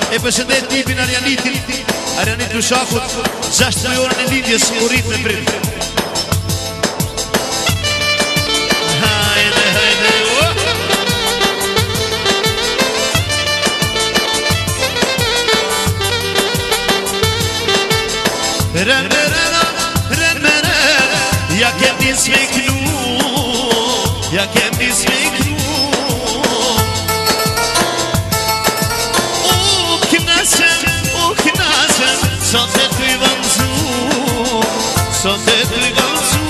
E përshëndet tipin Arjanitin, Arjanit Lushakut, 6 orën e lindjes u rrit me prit. Hajde, hajde, ja kem një smeknu, ja kem një smeknu. Sot e të i vëndzu, sot e të i vëndzu.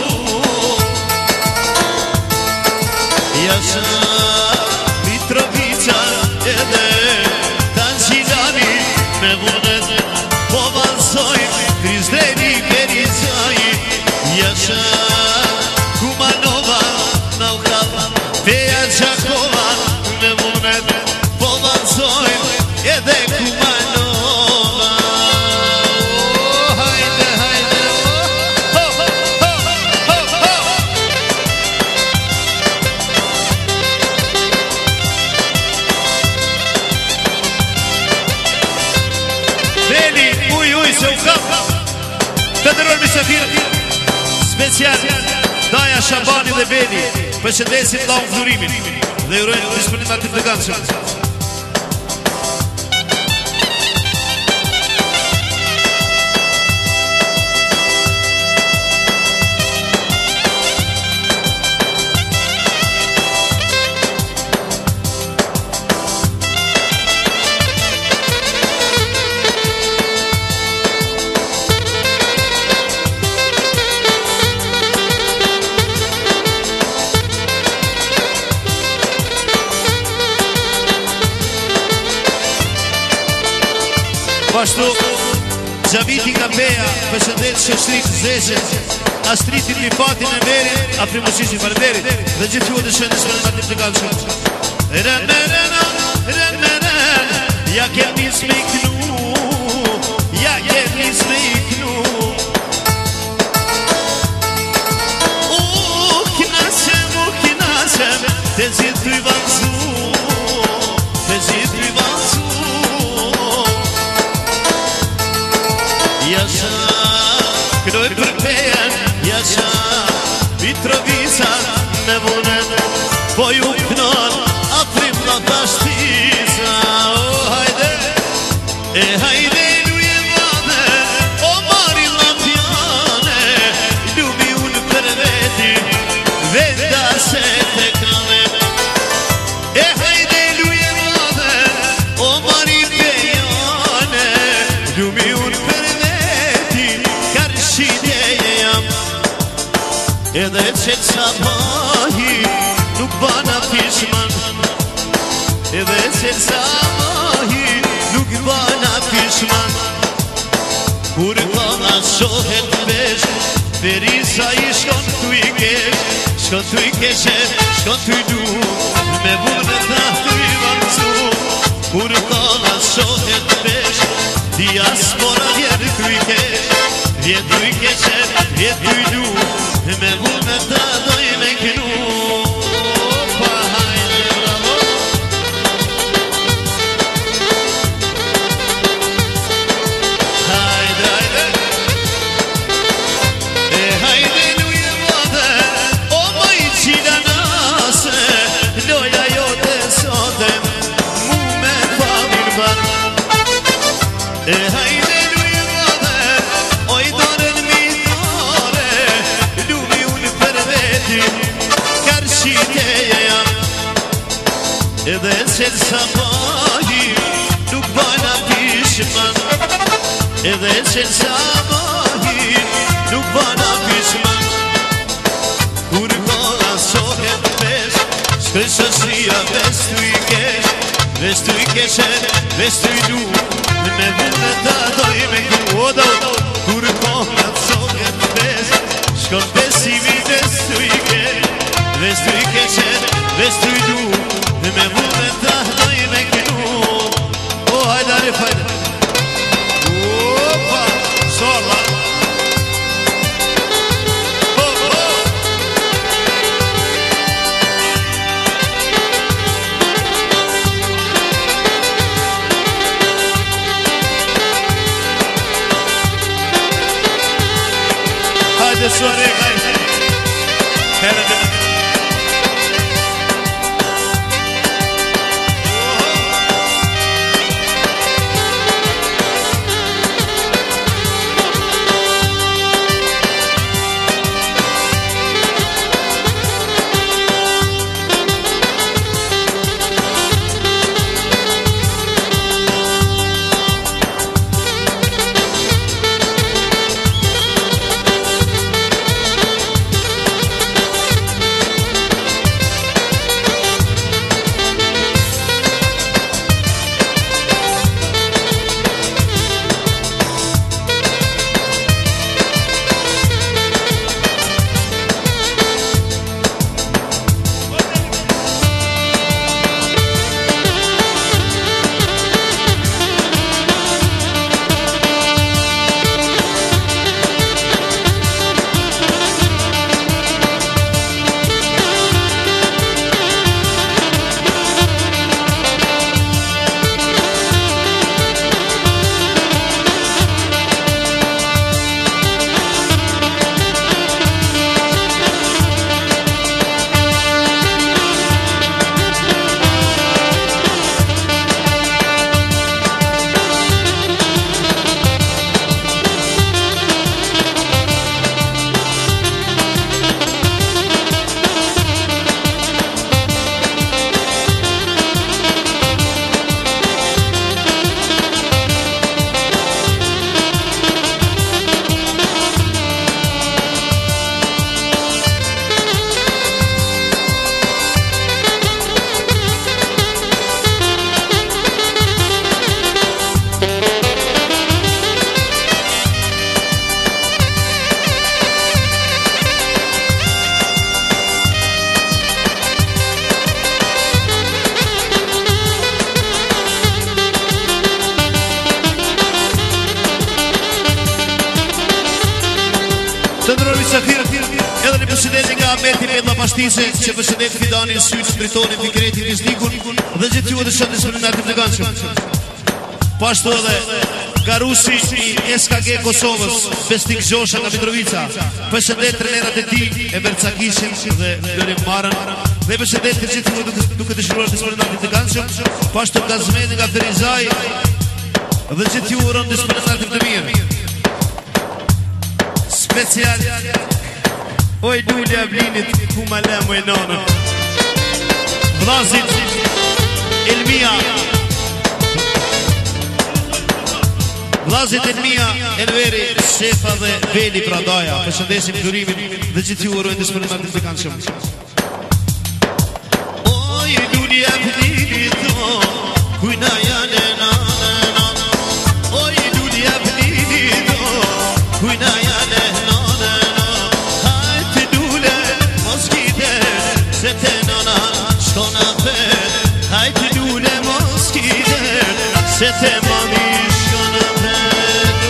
Jasha Mitrovica edhe Tanqilani me vunet po valsoj, Krizdeni Perizaj. Jasha Kumanova, Naukava, Peja Gjakova me vunet po valsoj, edhe Kumanova. Federal Misafir special Daja Shabani dhe Beni përshëndesin lau dhurimin dhe urojnë disponimatit të ganshëm. Pashtu, Gjaviti nga Beja, përshëndet shështrit zeshe, Astritin Lipatin e Merit, Afrimusishin Barberit, dhe gjithë ju dhe shëndës për në matim të kalëshën. Ja kem një smeknu, ja kem një smeknu. Kinasem, te zhjetë të i vazzu, te zhjetë të i vazzu. Jasha Knoj për pejen, Jasha Mitrovica me vunen, po ju knon atrim në pashtiza. O hajde, e hajde luje vade, o mari lampiane, lumi unë për veti, venda se te kame. E hajde luje vade, o mari pejane, lumi unë për edhe qëtë sabahi nuk bana pishman, edhe qëtë sabahi nuk bana pishman. Kur kona shohet pesh, Perisa i shkon t'u i kesh, shkon t'u i keshe, shkon t'u i du, me vune ta t'u i vërcu. Kur kona shohet pesh, diaspora vjen t'u i kesh, vjen t'u i keshe, vjen t'u i du, me vune ta doj me kënu. Pa hajde bravo. Hajde, hajde. E hajde luje vode, o maj qila nase, loja jote sote, mu me pamin bar. E hajde luje vode, oj doren mi dore, lumi unë për veti, karshiteje jam. Edhe qëtë sabahi nuk bana pishman, edhe qëtë sabahi nuk bana pishman. Kur kona sohet pesh, shkëshësia vestu i kesh, vestu i keshe, vestu i du, me vune ta doj me kënu. Kur kona sohet pesh, shkon pesimi vestu i kesh, vestu i keshe, vestu i du, me vune ta doj me kënu. O hajde arif hajde. Opa, sola. Haydi soare, haydi. Herhalde. Edhe në përshëndetje nga Ahmeti Medha Pashtise, që përshëndet Fidanin, Syç, Britonin, Fikretin, Viznikun dhe gjithë ju të shëndes për në të ganshëm. Pashtu edhe Garusi i SKG Kosovës, Besnik Gjosha nga Mitrovica, përshëndet trenerat e ti, Eber Cakishin dhe Lërim Marën, dhe përshëndet të gjithë ju duke të shruar të shpërnat të ganshëm. Pashtu Gazmeni nga Ferizaj dhe gjithë ju uron të shpërnat të mirë. Special oj dulja vlinit ku ma lemo e nonë Vllazit Elmia Vllazit Elmia Elveri Shefa dhe Veli Pradaja përshëndesim flurimin dhe gjithë ju urojnë të shpërnat të ganshëm. Oj dulja vlinit kujna jane oj dulja vlinit kujna jane se te nana shkona vet hajtë lule moskide se te mami shkona vet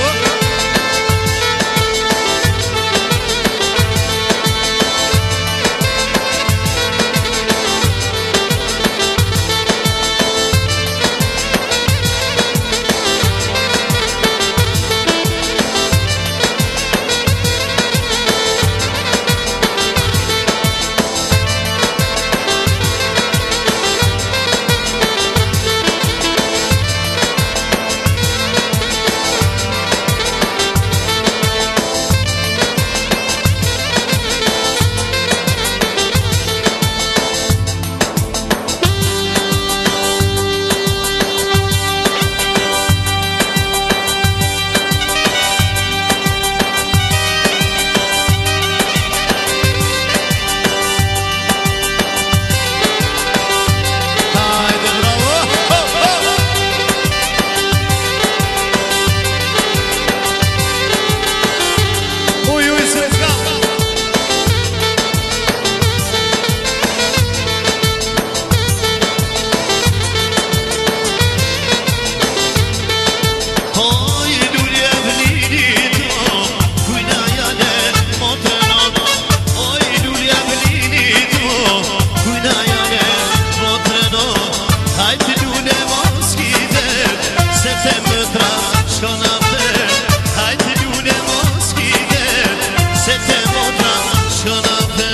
motra shanape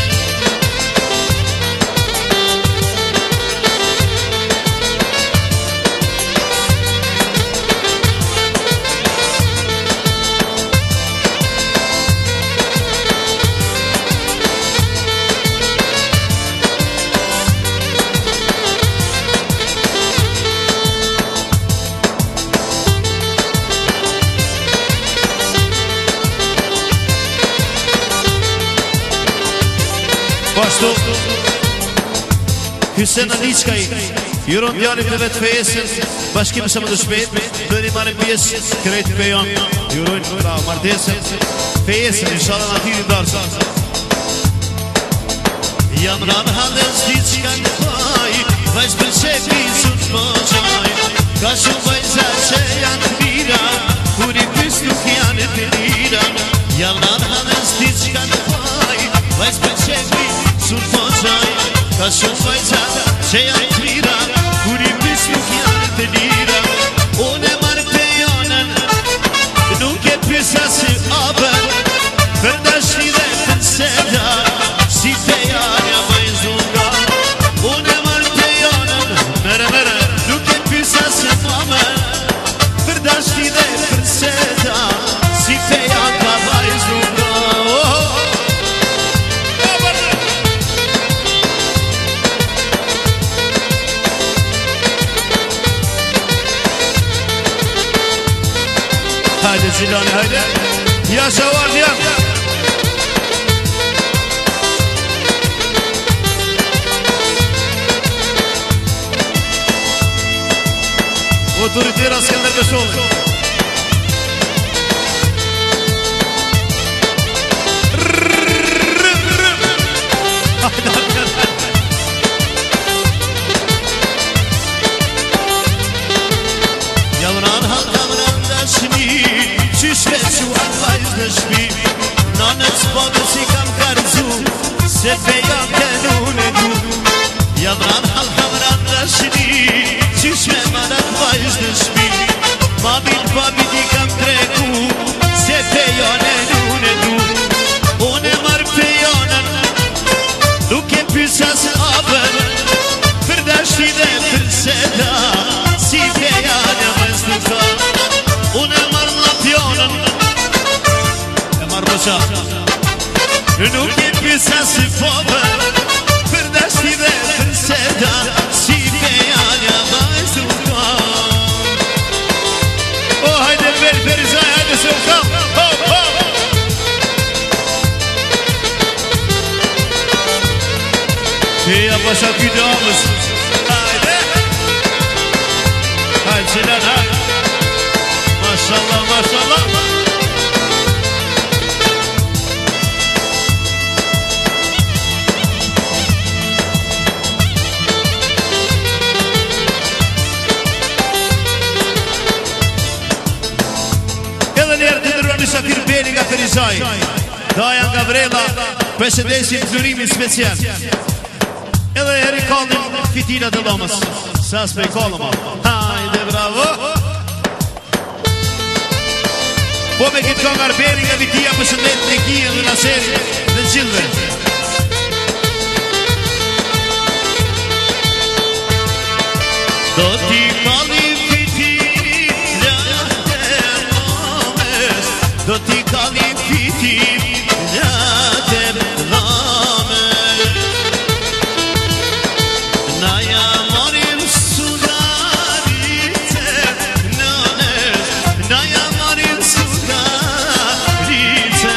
Bashtu Hysen Aniçkaj Juron djalit dhe vetë fejesën Bashkim se më të shpet Dhe një marrin pjesë krejt pejon Jurojnë pra martesën Fejesën inshallah në atiri darsa Jam ranë halës diçka në faj Vajz për qepi sut më qaj Ka shumë vajza që janë mira Kur i pys nuk janë të lira Jam ranë halës diçka në faj Vajz për qepi sut më qaj Ka shumë vajza që janë të mira Kur i pys nuk janë të lira Unë e marrë pejonën Nuk e pysa si abën Për dashni dhe për seda Si fejanja vajzunga Unë e marrë pejonën Mere mere Nuk e pysa si mamën Për dashni dhe për seda Si fejanja vajzunga Hajde Zilani, hajde Jasha Vardiyan Otoritera Skender Beshoğlu Yavran halkamran dashni Qyshve quat vajz në shpi Nanës bodës i kam karzu Se feja kënun e du Yavran halkamran dashni Qyshve manat vajz në shpi Mamit babit i kam treku Se feja nënun e du Unë e marrë fejonën Nuk e pysa se abën Për dashni dhe për seda Si feja në vazduka Unë e marrë lapjonën E marrë bëqa Nuk e pysa si fobën Për dashni dhe për seda Si feja në vazduka O hajde Ferizaj, hajde se u kam Ho, ho Feja pasha kyte amës Hajde Hajde Zilan, hajde Mashallah, mashallah Edhe njerë të ndërruar një Safir Beli nga Ferizaj Daja nga Vrela Presedesin flurimin special Edhe heri kallim fitinat e lomës Sa s'pe i kallëm Hajde, bravo Po me kitë kongar Beri nga vitia për shëndet në kije dhe naseri dhe gjithve Do t'i kallim fitinat e lomës Do t'i kallim fitinat e lomës Na ja marim sudarite nënës Na ja marim sudarite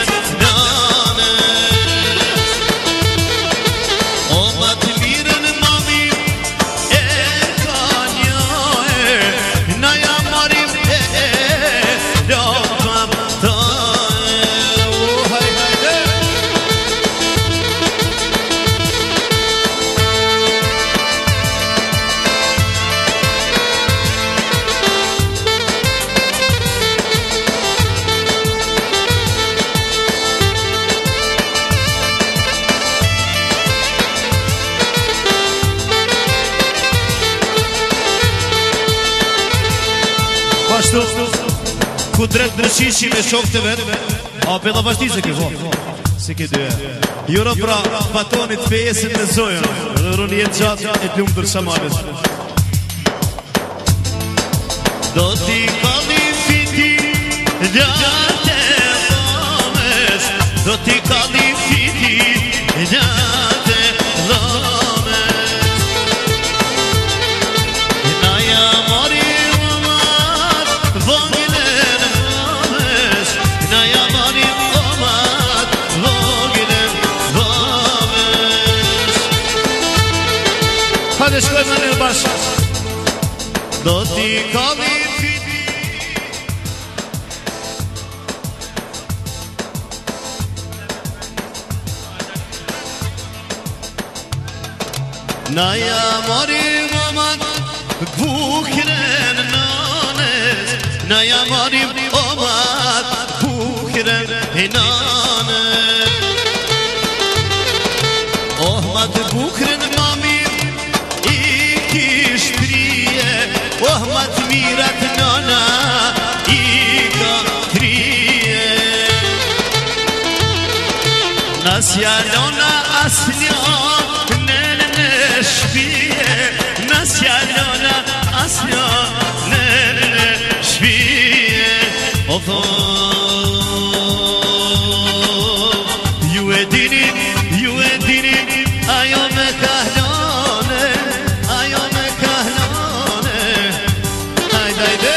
nënës O ma të mirën mami e ka njohe Na ja marim lopam të hajde Pashtu Ku drejt në shishi me shok të vetë A pela vazhti se ke vo Se ke dy. Juro pra batonit fejesën në zojën. Dhe rrën jetë gjatë e t'lumë për shamalës. Do t'i kalli fiti gjatë e dhomës. Do t'i kalli fiti gjatë e dhomës. Na ja mori omar vogëlen dhomës. Na ja mori omar vogëlen dhomës. Hajde shkojmë në bashkë. Do t'i kalli fiti. Na ja mori omar bukren nanes. Na ja mori omar bukren nanes. Oh mat bukren mami i kish prije. Oh mat mirat nana i ka trije. Nasja nona asnja shpije, nasja nona asnja në shpije. Ju e dini, ajo me kahlone, ajo me kahlone. Hajde, hajde.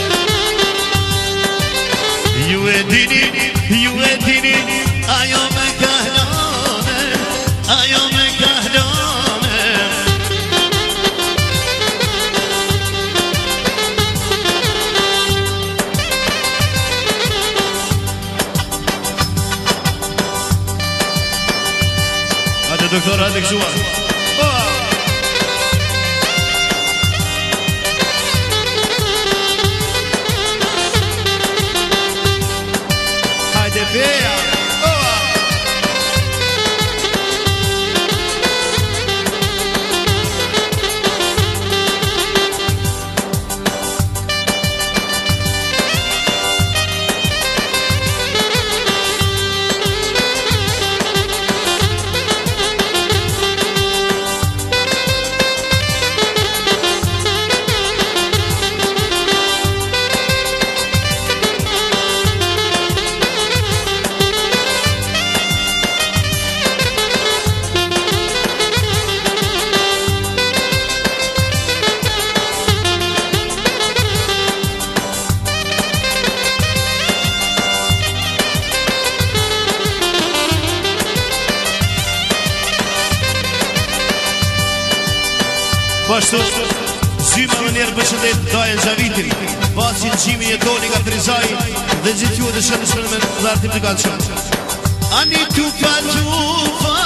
Ju e dini, ajo me kahlone, ajo me kahlone. Doktor hadi gjuar. Hajde beja. Pashtu, zyma më njerë përshëndet Dajen Zhavitin, Basin Gjimi e Toni nga Prizaj, dhe gjithë ju dhe shënë shënë me dhe artim të kanë shumë. Ani tupa tupa,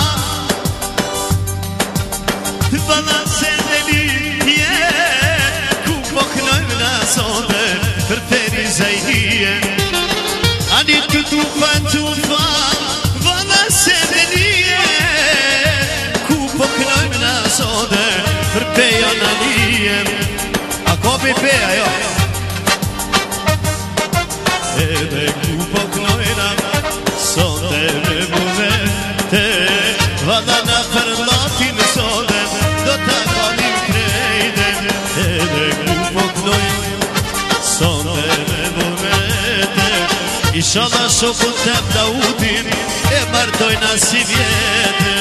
valla se dhe lije, ku po kënojmë në sonde, për peri zajnije. Ani tupa tupa, valla se dhe lije, ku po kënojmë në sonde, për peja në lijem. A kopi peja, jo. Edhe ku po knojna sonde me buvete, vada në përlatin sonde, do të kalim krejde. Edhe ku po knojna sonde me buvete, ishala shokun të Dautin, e martojna si vjete.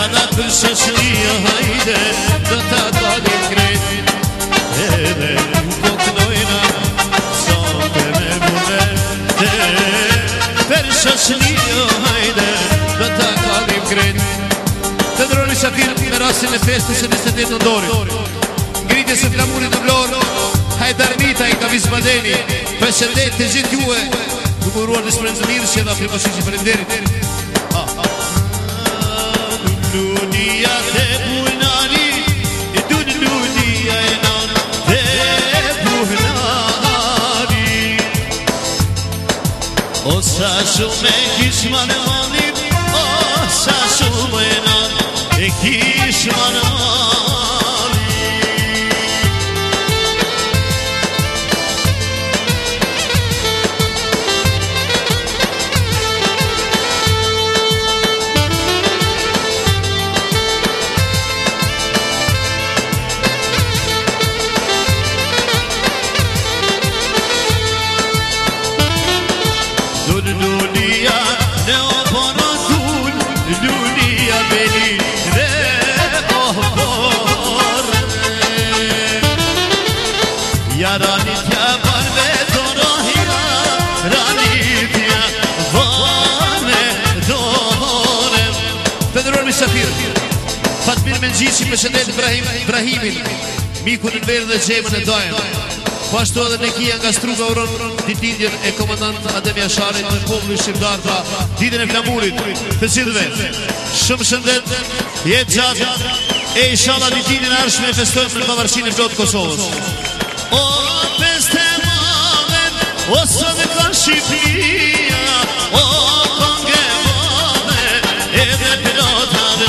Pana për shoshria hajde do ta dalim krejt edhe po kënojna sote me buvete për shoshria hajde do ta dalim krejt. Të ndroni Shafir me rastin e festës e 28 nëndorit, ngritjes së flamurit në Vlorë, Hajdarmita i Kavis Badeni, përshëndet të gjithë juve, duke uruar në shprenzëmirë që edhe Afrikoshiqi faleminderit. Dunia te buhnani, dunia e nan te buhnani. O sa shumë e kishma në manim, o sa shumë e nan e kishma në manim. Fatmir Mengjisi përshëndet Ibrahimin, mikun në verë dhe gjemën e dajën. Po ashtu edhe në kia nga Struga uron ditindjen e komandant Adem Jasharit në populli shqiptar pra ditën e flamurit të gjithëve. Shumë shëndet, jetë gjatë e inshallah ditindjen e ardhshme e festojmë në pavarësinë e plotë Kosovës. O feste madhen, o sot ka Shqipëria, o konge madhe edhe pilotave.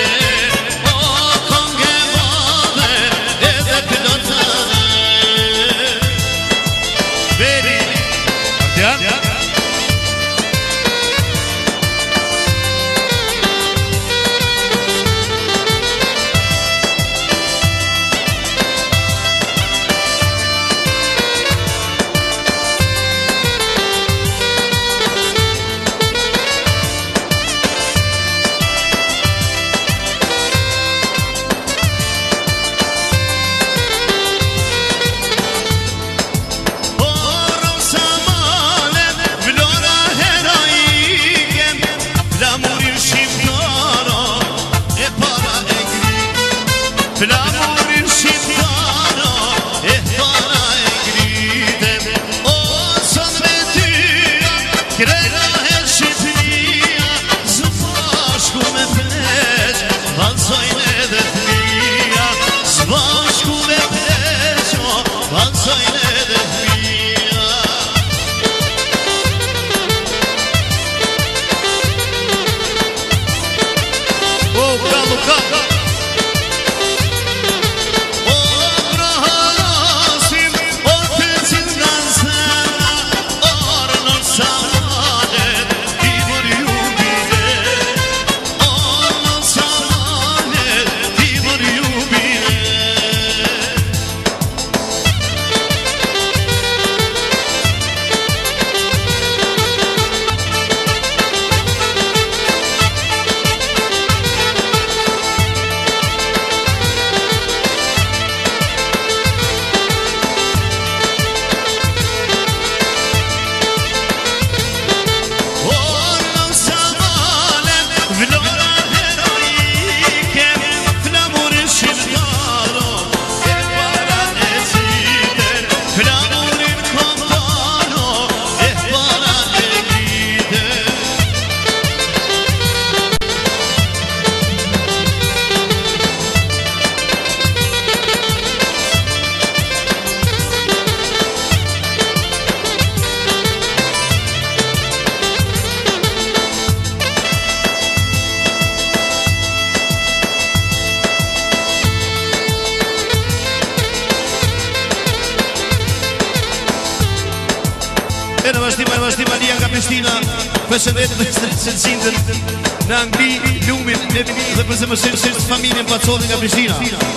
Përshëndet me se cindën në Angli, Lumin, në Vimit dhe përse më sërë familjen Pacoli nga Prishtina.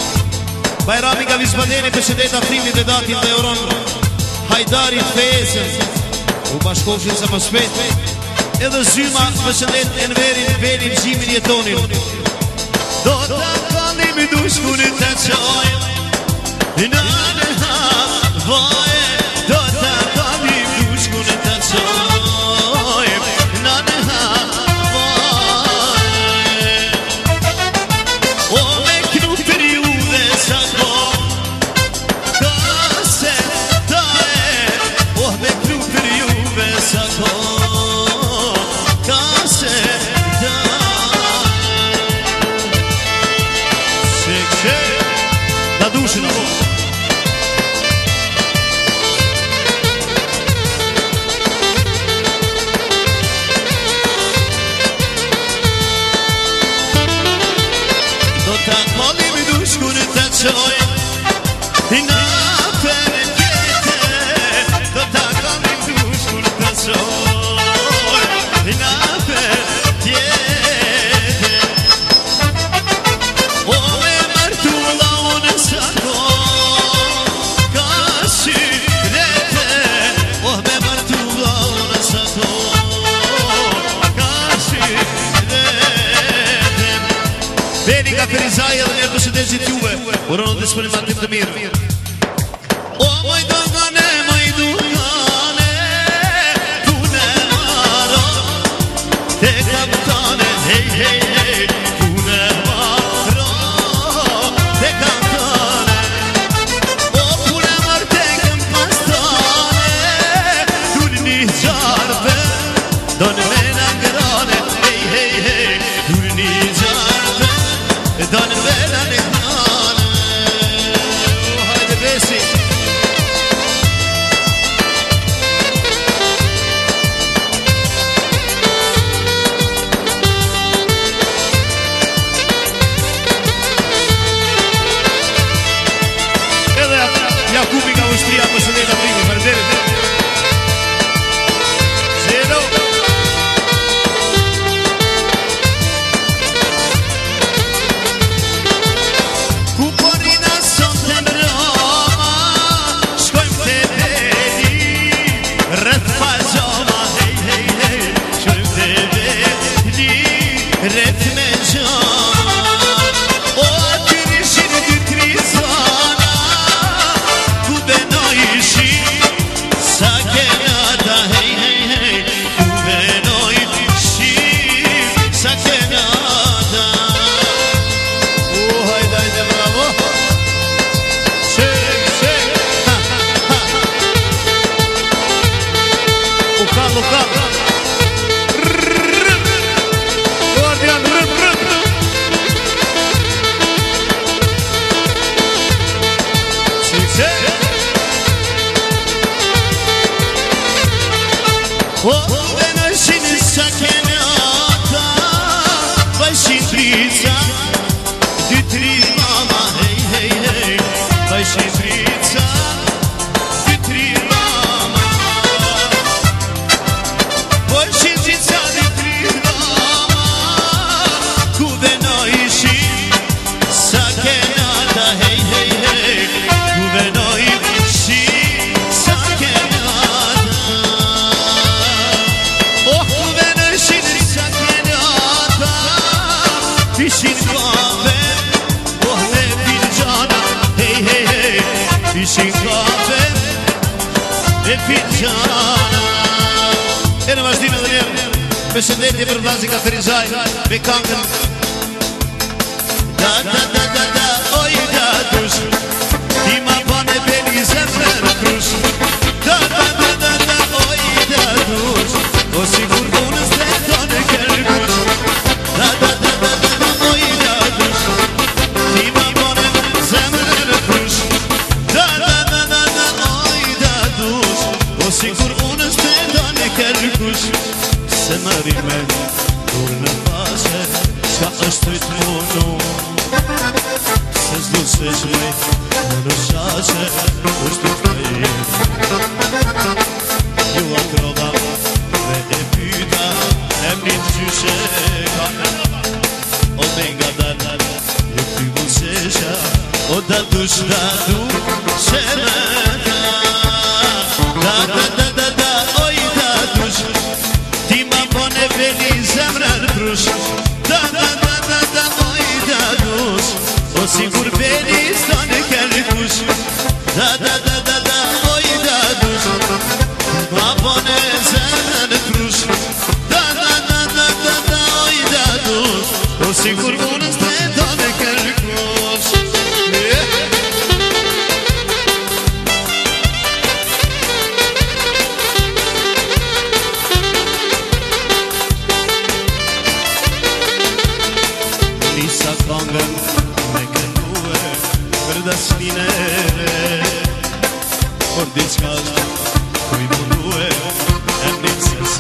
Bajrami nga Visbadeni, përshëndet Afrimit dhe Datin dhe Euron, Hajdarit, Fesën, u bashkofshin sa më shpet, edhe Zyma, përshëndet Enverin, Velin, Gjimin, Jetonin, Do ta kalim dushkun të qoj Nane havoje Do ta kalim dushkun të qoj Nane havoje O me knu për juve sa ko Kase tae O me knu për juve sa ko Kase Da dušina ovo Do ta kolim duškun të qoj Na perkete Do ta kolim duškun të qoj Na perkete Beni ka Ferizaja dhe njerë të shëndeshit juve Uronë dhe shpërim atim të mirë O majdogane, majdogane Pune maro Te kaptane, hej, hej, hej Pune maro Te kaptane O pune marë te këm pastane Duni një gjarve Donë me në ngrane Hej, hej, hej Duni një gjarve Donë vela në knane Hajde besi Edhe Jakubi nga ushtria për shëndeta primi Përderit Zero O dhe në shinë sa kene ata Bajshin trica Dy tri mama Hej, hej, hej Bajshin trica Dy tri mama Bajshin trica Dy tri mama Ku dhe në ishin Sa kene ata Hej, hej, hej Ku dhe në ishin Sa kene ata Fishin kafe, oh me filgjana, hej, hej, hej Fishin kafe, me filgjana E në vazhdime dhe njerë, me shëndetje për vlazi ka Ferizaj Me kangën Da, da, da, da, da, oj da dush Ti ma bane beli zemre në krush Da, da, da, da, da, oj da dush O sigur bunës dhe do në kërgush Da, da, da, da, da Sigur unës të dane kërkush Se më rime Dur në fase Qa është të munu Se zdu se shmej Në shase është të kërje Ju akrova Dhe e pyta E mrit gjyshe kane O me nga dalar E ty vësesha O da dush da du Se me ka Da, da, da, da, da, oj da dush Ti ma bone veli zemrër prush Da, da, da, da, da, oj da dush sigur veni stane kërkush Da, da, da, da, da, oj da dush Ma pone zemën krush Da, da, da, da, da, da, oj da dush O sigur unë stane kërkush Nisa kongën me kënduë për dashnine Por diçka kuj munduë e mnicës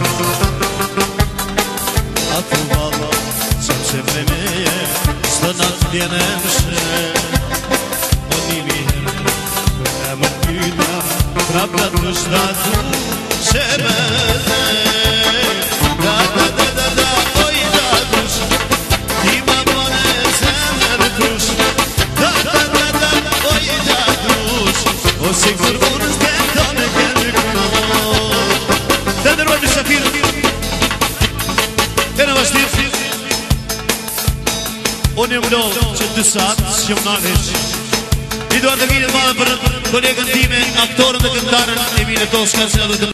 Ato valla që që vremeje së natë vjene mshë O nimi herë për e më pyta Prapta të shtatu që me dhe Da, da, da, da, da, oj da dush Ti ma bone zemër krush Da, da, da, da, oj da dush O sigur unë s'keta me kërkush Të ndërruar në shafirë E në vashtirë Unë jë mdohë që 2 satë që më nalish I duar të mirët madhe për kolegën time Aktorën dhe këntarën Emile Toshka